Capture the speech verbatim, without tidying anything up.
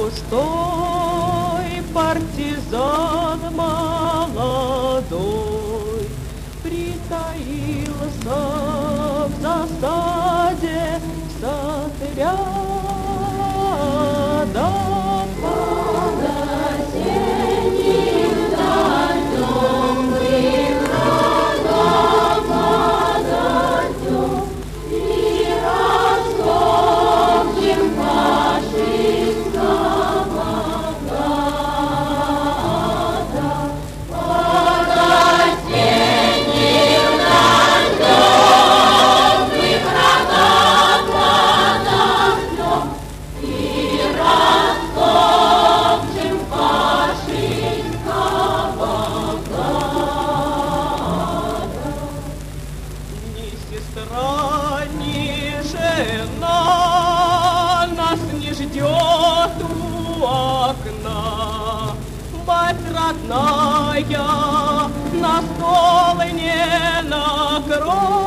пустой партизан молодой притаился в засаде с отрядом. Под осенним дождем мы врага подождем и раскопчем фашистского гада. Под осенним дождем мы врага подождем и раскопчем фашистского гада. Ни сестра, ни жена нас не ждет у окна. Мать родная, на стол не накроет.